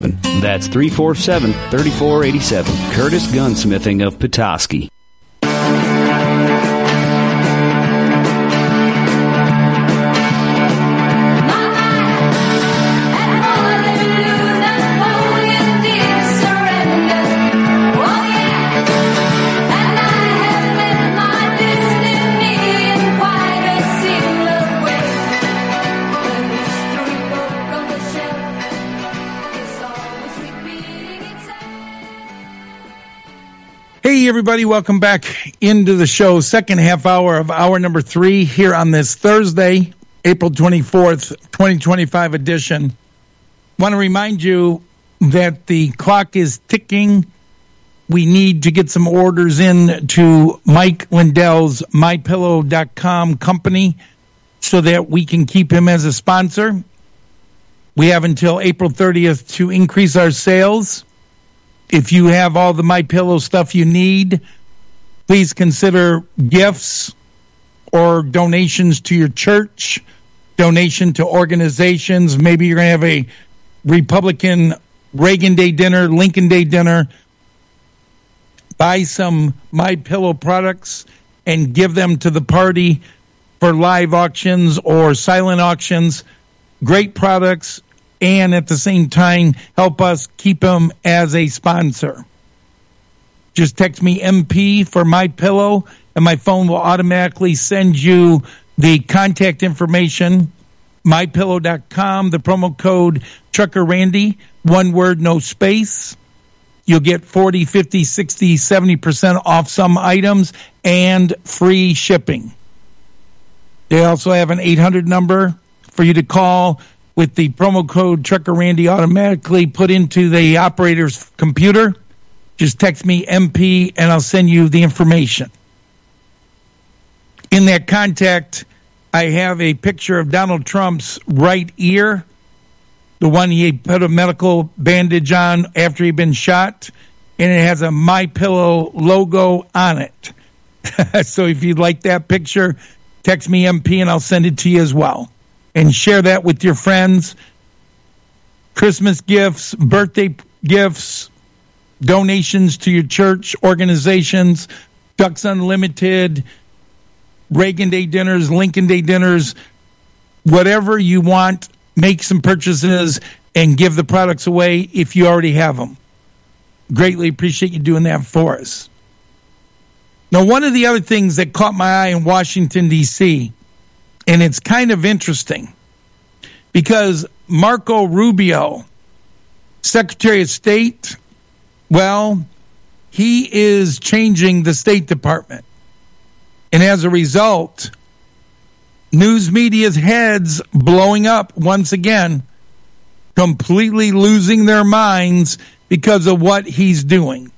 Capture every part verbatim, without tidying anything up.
That's three four seven, three four eight seven. Curtis Gunsmithing of Petoskey. Hey, everybody, welcome back into the show. Second half hour of hour number three here on this Thursday, April twenty-fourth, twenty twenty-five edition. Want to remind you that the clock is ticking. We need to get some orders in to Mike Lindell's my pillow dot com company so that we can keep him as a sponsor. We have until April thirtieth to increase our sales. If you have all the MyPillow stuff you need, please consider gifts or donations to your church, donation to organizations. Maybe you're going to have a Republican Reagan Day dinner, Lincoln Day dinner. Buy some MyPillow products and give them to the party for live auctions or silent auctions. Great products. And at the same time, help us keep them as a sponsor. Just text me M P for MyPillow, and my phone will automatically send you the contact information, my pillow dot com, the promo code Trucker Randy, one word, no space. You'll get forty, fifty, sixty, seventy percent off some items and free shipping. They also have an eight hundred number for you to call with the promo code Trucker Randy automatically put into the operator's computer. Just text me M P and I'll send you the information. In that contact, I have a picture of Donald Trump's right ear, the one he put a medical bandage on after he'd been shot, and it has a MyPillow logo on it. So if you'd like that picture, text me M P and I'll send it to you as well. And share that with your friends. Christmas gifts, birthday gifts, donations to your church organizations, Ducks Unlimited, Reagan Day dinners, Lincoln Day dinners, whatever you want, make some purchases and give the products away if you already have them. Greatly appreciate you doing that for us. Now, one of the other things that caught my eye in Washington, D C, and it's kind of interesting because Marco Rubio, Secretary of State, well, he is changing the State Department. And as a result, news media's heads blowing up once again, completely losing their minds because of what he's doing.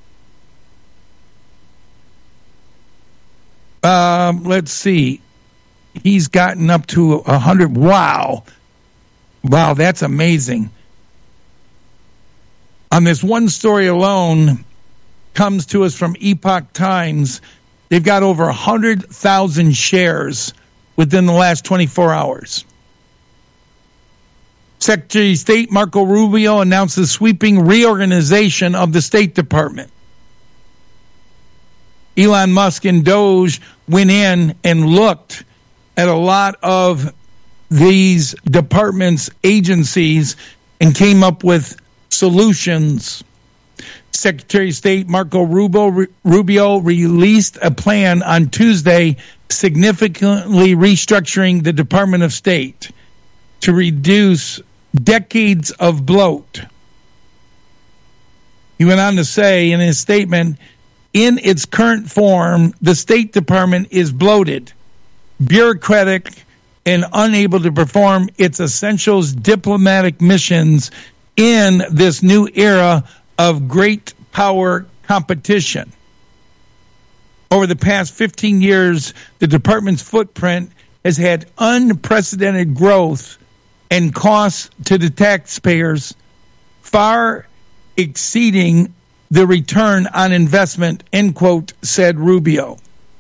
Um, let's see. He's gotten up to one hundred. Wow. Wow, that's amazing. On this one story alone, comes to us from Epoch Times. They've got over one hundred thousand shares within the last twenty-four hours. Secretary of State Marco Rubio announced the sweeping reorganization of the State Department. Elon Musk and Doge went in and looked at a lot of these departments, agencies, and came up with solutions. Secretary of State Marco Rubio, Rubio released a plan on Tuesday significantly restructuring the Department of State to reduce decades of bloat. He went on to say in his statement, in its current form, the State Department is bloated, bureaucratic, and unable to perform its essential diplomatic missions in this new era of great power competition. Over the past fifteen years, the department's footprint has had unprecedented growth and costs to the taxpayers far exceeding the return on investment, end quote, said Rubio.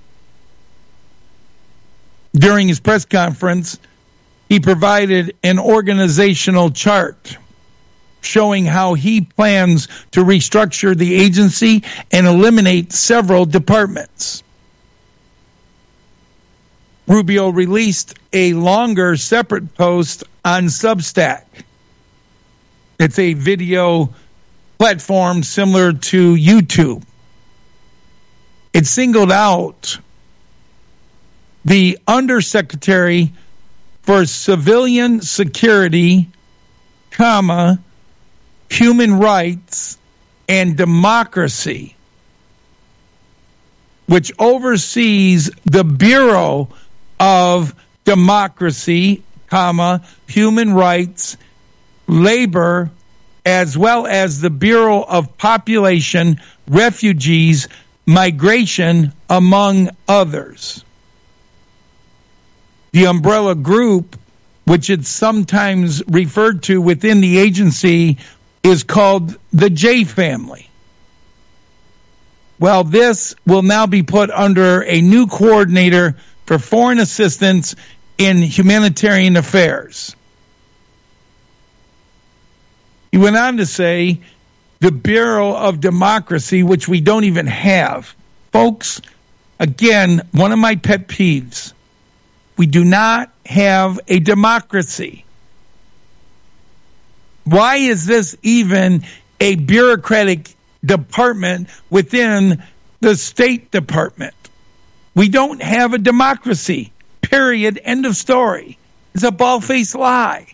During his press conference, he provided an organizational chart showing how he plans to restructure the agency and eliminate several departments. Rubio released a longer separate post on Substack. It's a video platform similar to YouTube. It singled out the Undersecretary for Civilian Security, comma, Human Rights and Democracy, which oversees the Bureau of Democracy, comma, Human Rights, Labor, as well as the Bureau of Population, Refugees, Migration, among others. The umbrella group, which it's sometimes referred to within the agency, is called the J family. Well, this will now be put under a new coordinator for foreign assistance in humanitarian affairs. He went on to say, the Bureau of Democracy, which we don't even have. Folks, again, one of my pet peeves. We do not have a democracy. Why is this even a bureaucratic department within the State Department? We don't have a democracy. Period. End of story. It's a bald-faced lie.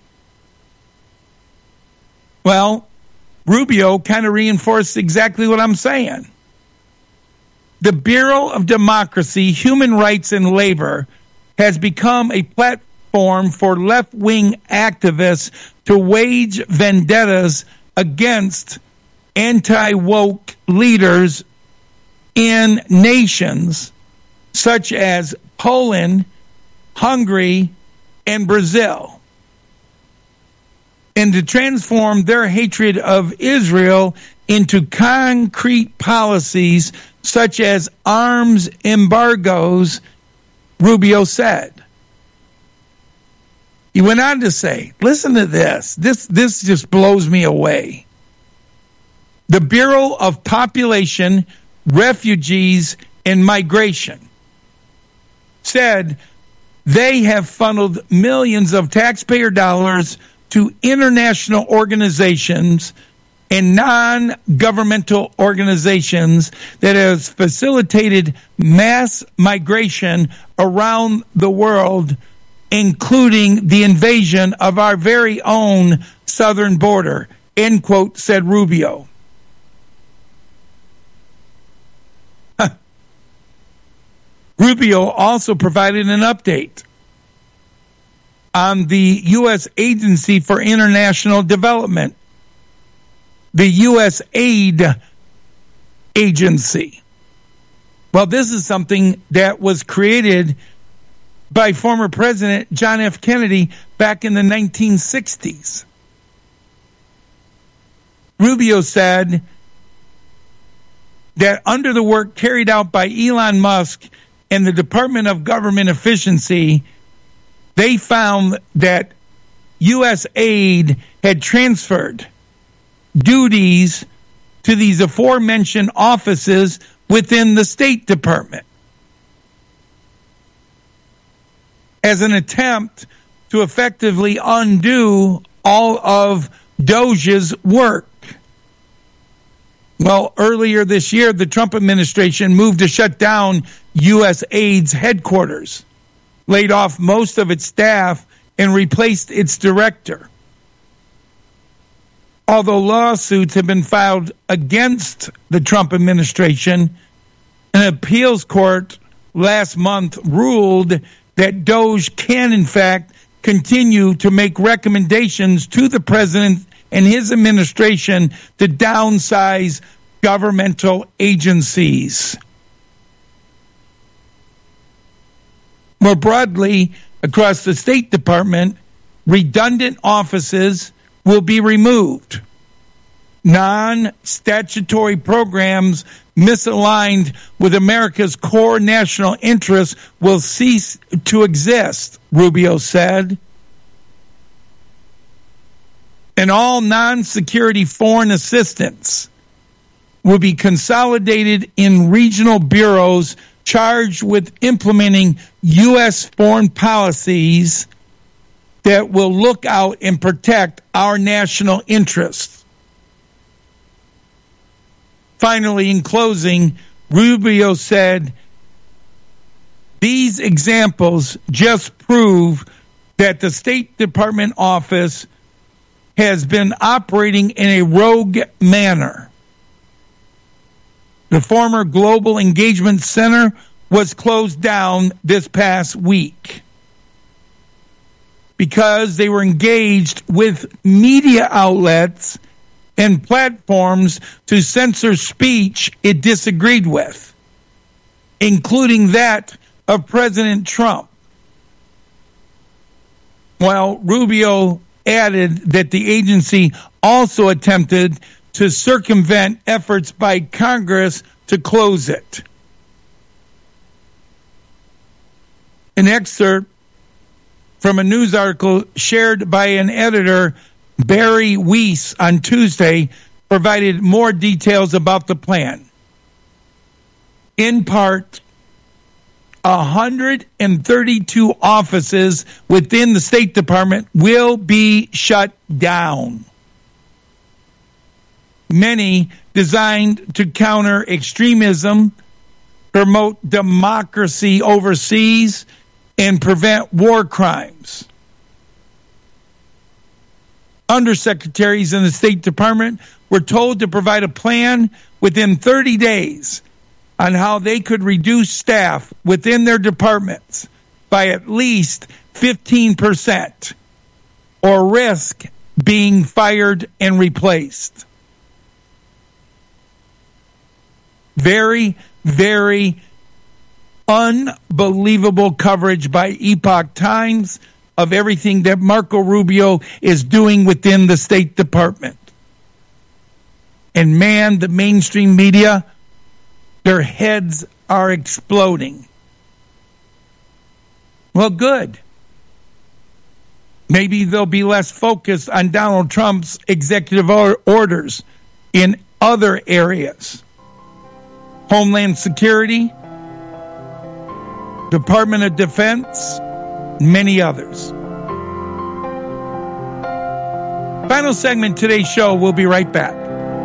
Well, Rubio kind of reinforced exactly what I'm saying. The Bureau of Democracy, Human Rights and Labor has become a platform for left-wing activists to wage vendettas against anti-woke leaders in nations such as Poland, Hungary, and Brazil, and to transform their hatred of Israel into concrete policies such as arms embargoes, Rubio said. He went on to say, listen to this. This, this just blows me away. The Bureau of Population, Refugees, and Migration said they have funneled millions of taxpayer dollars to international organizations and non-governmental organizations that has facilitated mass migration around the world, including the invasion of our very own southern border, end quote, said Rubio. Rubio also provided an update on the U S Agency for International Development, the U S Aid Agency. Well, this is something that was created by former President John F. Kennedy back in the nineteen sixties. Rubio said that under the work carried out by Elon Musk and the Department of Government Efficiency, they found that U S aid had transferred duties to these aforementioned offices within the State Department as an attempt to effectively undo all of DOJ's work. Well, earlier this year, the Trump administration moved to shut down U S Aid's headquarters, laid off most of its staff, and replaced its director. Although lawsuits have been filed against the Trump administration, an appeals court last month ruled that DOJ can, in fact, continue to make recommendations to the president and his administration to downsize governmental agencies. More broadly, across the State Department, redundant offices will be removed. Non-statutory programs misaligned with America's core national interests will cease to exist, Rubio said. and all non-security foreign assistance will be consolidated in regional bureaus charged with implementing U S foreign policies that will look out and protect our national interests. Finally, in closing, Rubio said, these examples just prove that the State Department office has been operating in a rogue manner. The former Global Engagement Center was closed down this past week because they were engaged with media outlets and platforms to censor speech it disagreed with, including that of President Trump. While Rubio added that the agency also attempted to circumvent efforts by Congress to close it. An excerpt from a news article shared by an editor, Barry Weiss, on Tuesday provided more details about the plan. In part, one hundred thirty-two offices within the State Department will be shut down. Many designed to counter extremism, promote democracy overseas, and prevent war crimes. Undersecretaries in the State Department were told to provide a plan within thirty days on how they could reduce staff within their departments by at least fifteen percent or risk being fired and replaced. Very, very unbelievable coverage by Epoch Times of everything that Marco Rubio is doing within the State Department. And man, the mainstream media, their heads are exploding. Well, good. Maybe they'll be less focused on Donald Trump's executive orders in other areas. Homeland Security, Department of Defense, many others. Final segment today's show. We'll be right back.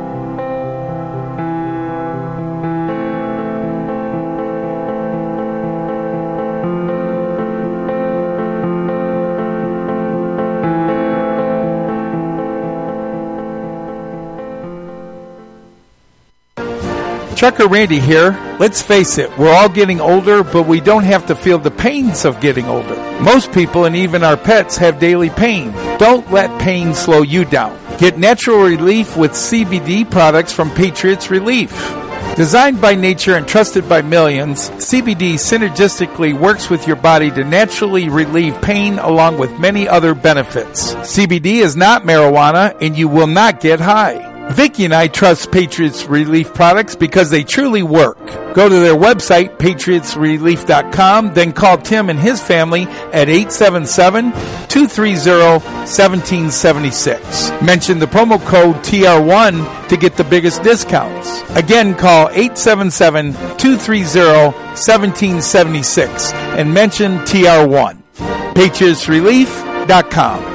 Trucker Randy here. Let's face it, we're all getting older, but we don't have to feel the pains of getting older. Most people and even our pets have daily pain. Don't let pain slow you down. Get natural relief with C B D products from Patriots Relief. Designed by nature and trusted by millions, C B D synergistically works with your body to naturally relieve pain along with many other benefits. C B D is not marijuana and you will not get high. Vicki and I trust Patriots Relief products because they truly work. Go to their website, patriots relief dot com, then call Tim and his family at eight seven seven, two three zero, one seven seven six. Mention the promo code T R one to get the biggest discounts. Again, call eight seven seven, two three zero, one seven seven six and mention T R one. patriots relief dot com.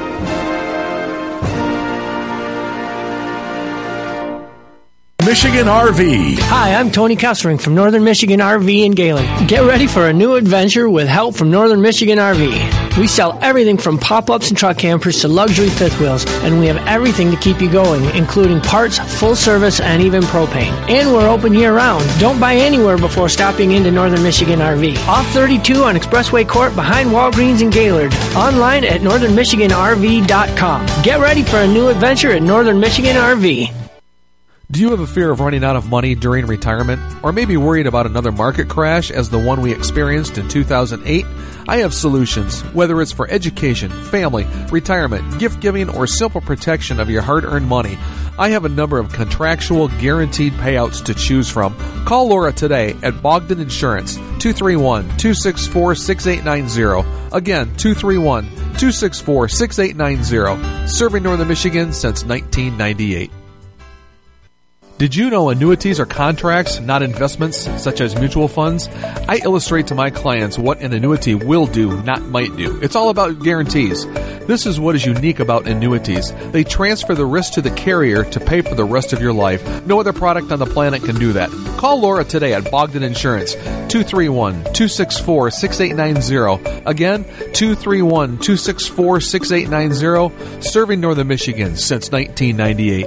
Michigan R V. Hi, I'm Tony Kessering from Northern Michigan R V in Gaylord. Get ready for a new adventure with help from Northern Michigan R V. We sell everything from pop-ups and truck campers to luxury fifth wheels, and we have everything to keep you going, including parts, full service, and even propane. And we're open year-round. Don't buy anywhere before stopping into Northern Michigan R V. Off thirty-two on Expressway Court behind Walgreens in Gaylord. Online at northern michigan r v dot com. Get ready for a new adventure at Northern Michigan R V. Do you have a fear of running out of money during retirement? Or maybe worried about another market crash as the one we experienced in two thousand eight? I have solutions, whether it's for education, family, retirement, gift giving, or simple protection of your hard-earned money. I have a number of contractual guaranteed payouts to choose from. Call Laura today at Bogdan Insurance, two three one, two six four, six eight nine zero. Again, two three one, two six four, six eight nine zero. Serving Northern Michigan since nineteen ninety-eight. Did you know annuities are contracts, not investments, such as mutual funds? I illustrate to my clients what an annuity will do, not might do. It's all about guarantees. This is what is unique about annuities. They transfer the risk to the carrier to pay for the rest of your life. No other product on the planet can do that. Call Laura today at Bogdan Insurance, two three one, two six four, six eight nine zero. Again, two three one, two six four, six eight nine zero. Serving Northern Michigan since nineteen ninety-eight.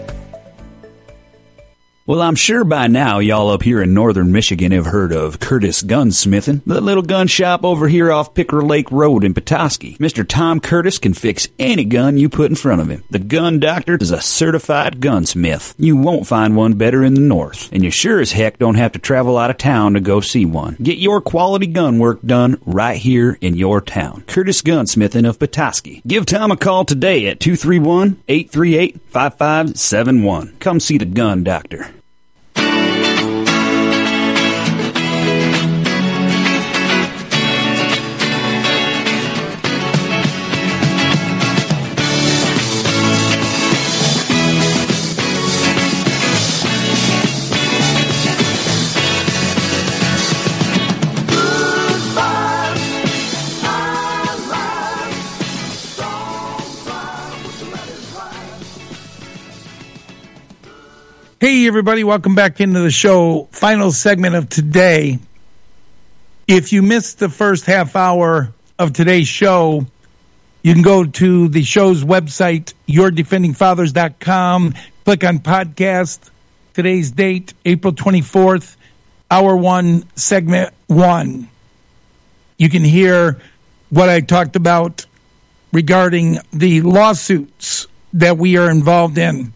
Well, I'm sure by now y'all up here in northern Michigan have heard of Curtis Gunsmithing, the little gun shop over here off Picker Lake Road in Petoskey. Mister Tom Curtis can fix any gun you put in front of him. The Gun Doctor is a certified gunsmith. You won't find one better in the north, and you sure as heck don't have to travel out of town to go see one. Get your quality gun work done right here in your town. Curtis Gunsmithing of Petoskey. Give Tom a call today at two three one, eight three eight, five five seven one. Come see the Gun Doctor. Hey, everybody, welcome back into the show. Final segment of today. If you missed the first half hour of today's show, you can go to the show's website, your defending fathers dot com, click on podcast. Today's date, April twenty-fourth, hour one, segment one. You can hear what I talked about regarding the lawsuits that we are involved in.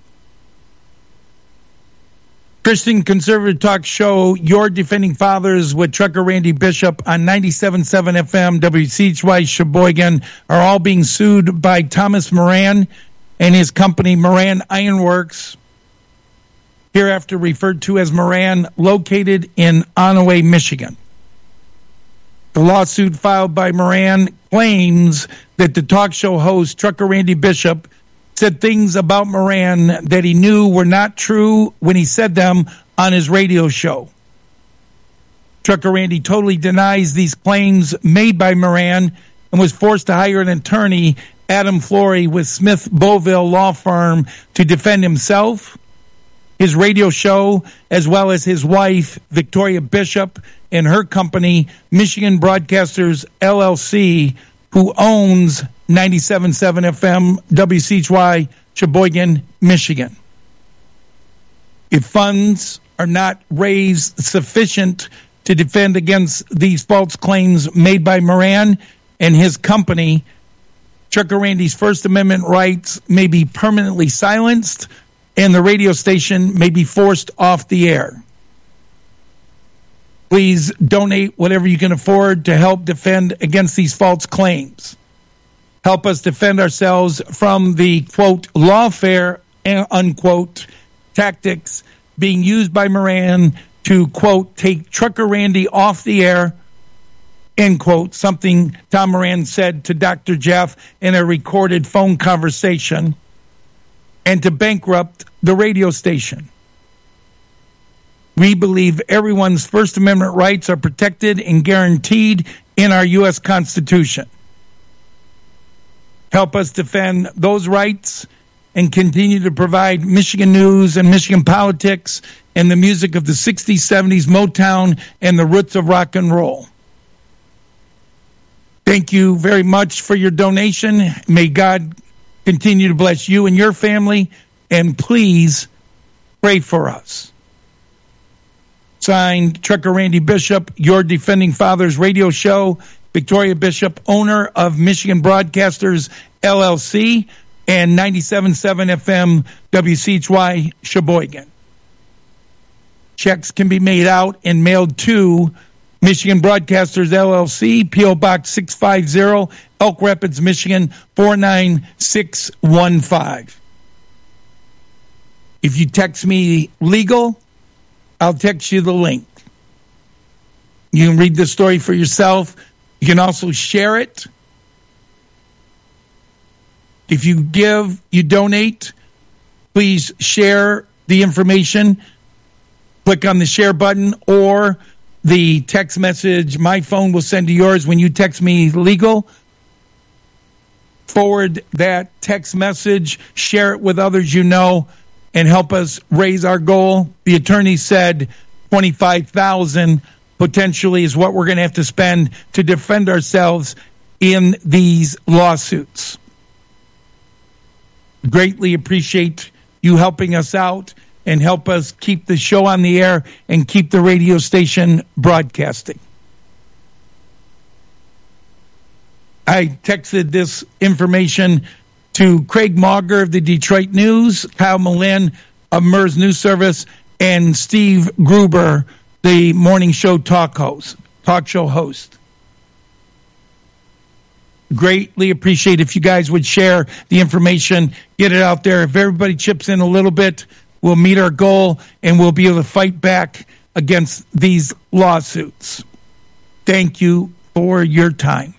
Christian Conservative Talk Show, Your Defending Fathers with Trucker Randy Bishop on ninety-seven point seven F M, W C H Y Sheboygan, are all being sued by Thomas Moran and his company, Moran Ironworks, hereafter referred to as Moran, located in Onaway, Michigan. The lawsuit filed by Moran claims that the talk show host, Trucker Randy Bishop, said things about Moran that he knew were not true when he said them on his radio show. Trucker Randy totally denies these claims made by Moran and was forced to hire an attorney, Adam Flory, with Smith Boville Law Firm to defend himself, his radio show, as well as his wife, Victoria Bishop, and her company, Michigan Broadcasters, L L C, who owns ninety-seven point seven F M, W C H Y, Sheboygan, Michigan. If funds are not raised sufficient to defend against these false claims made by Moran and his company, Trucker Randy's First Amendment rights may be permanently silenced and the radio station may be forced off the air. Please donate whatever you can afford to help defend against these false claims. Help us defend ourselves from the, quote, lawfare, unquote, tactics being used by Moran to, quote, take Trucker Randy off the air, end quote, something Tom Moran said to Doctor Jeff in a recorded phone conversation, and to bankrupt the radio station. We believe everyone's First Amendment rights are protected and guaranteed in our U S Constitution. Help us defend those rights and continue to provide Michigan news and Michigan politics and the music of the sixties, seventies, Motown, and the roots of rock and roll. Thank you very much for your donation. May God continue to bless you and your family, and please pray for us. Signed, Trucker Randy Bishop, Your Defending Fathers radio show, Victoria Bishop, owner of Michigan Broadcasters, L L C, and ninety-seven point seven F M, W C H Y, Sheboygan. Checks can be made out and mailed to Michigan Broadcasters, L L C, P O. Box six fifty, Elk Rapids, Michigan, four nine six one five. If you text me legal, I'll text you the link. You can read the story for yourself. You can also share it If you give, you donate, please share the information. Click on the share button or the text message my phone will send to yours when you text me legal. Forward that text message, share it with others you know, and help us raise our goal. The attorney said twenty-five thousand dollars potentially is what we're going to have to spend to defend ourselves in these lawsuits. Greatly appreciate you helping us out and help us keep the show on the air and keep the radio station broadcasting. I texted this information to Craig Mauger of the Detroit News, Kyle Malin of M E R S News Service, and Steve Gruber, the morning show talk host, talk show host. Greatly appreciate if you guys would share the information, get it out there. If everybody chips in a little bit, we'll meet our goal and we'll be able to fight back against these lawsuits. Thank you for your time.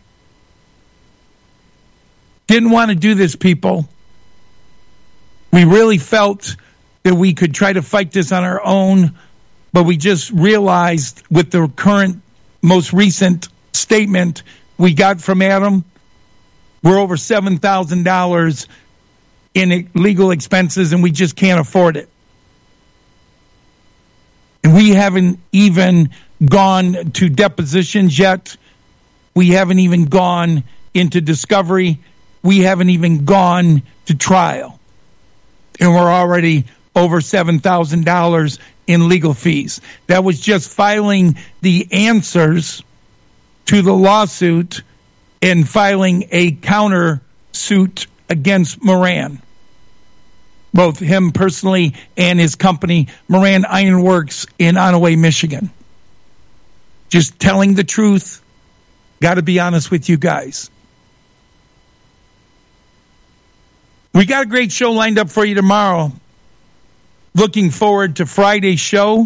Didn't want to do this, people. We really felt that we could try to fight this on our own, but we just realized with the current, most recent statement we got from Adam, we're over seven thousand dollars in legal expenses, and we just can't afford it. And we haven't even gone to depositions yet. We haven't even gone into discovery. We haven't even gone to trial. And we're already over seven thousand dollars in legal fees. That was just filing the answers to the lawsuit and filing a counter suit against Moran. Both him personally and his company, Moran Ironworks in Onaway, Michigan. Just telling the truth. Got to be honest with you guys. We got a great show lined up for you tomorrow. Looking forward to Friday's show.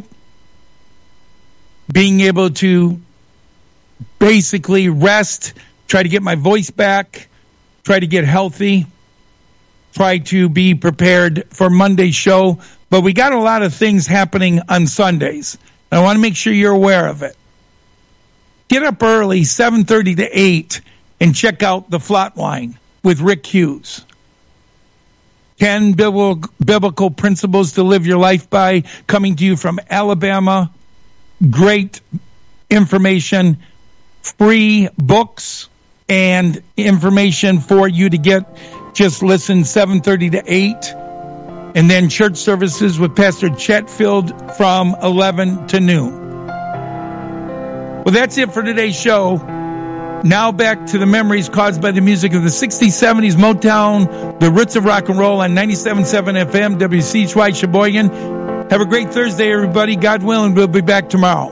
Being able to basically rest, try to get my voice back, try to get healthy, try to be prepared for Monday's show. But we got a lot of things happening on Sundays. I want to make sure you're aware of it. Get up early, seven thirty to eight, and check out The Flatline with Rick Hughes. ten biblical principles to live your life by, coming to you from Alabama. Great information, free books, and information for you to get. Just listen seven thirty to eight. And then church services with Pastor Chetfield from eleven to noon. Well, that's it for today's show. Now back to the memories caused by the music of the sixties, seventies, Motown, the roots of rock and roll on ninety-seven point seven F M, W C H Y Sheboygan. Have a great Thursday, everybody. God willing, we'll be back tomorrow.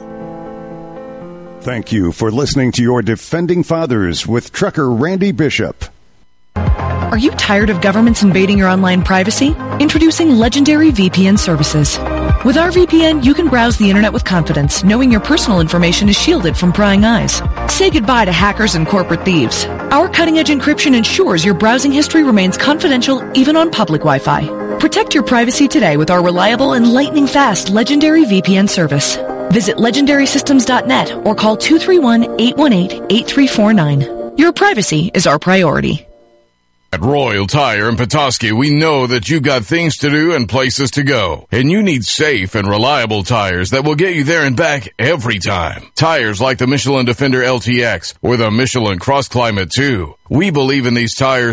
Thank you for listening to your Defending Fathers with Trucker Randy Bishop. Are you tired of governments invading your online privacy? Introducing Legendary V P N services. With our V P N, you can browse the internet with confidence, knowing your personal information is shielded from prying eyes. Say goodbye to hackers and corporate thieves. Our cutting-edge encryption ensures your browsing history remains confidential even on public Wi-Fi. Protect your privacy today with our reliable and lightning-fast Legendary V P N service. Visit legendary systems dot net or call two three one, eight one eight, eight three four nine. Your privacy is our priority. At Royal Tire in Petoskey, we know that you got things to do and places to go, and you need safe and reliable tires that will get you there and back every time. Tires like the Michelin Defender L T X or the Michelin Cross Climate two. We believe in these tires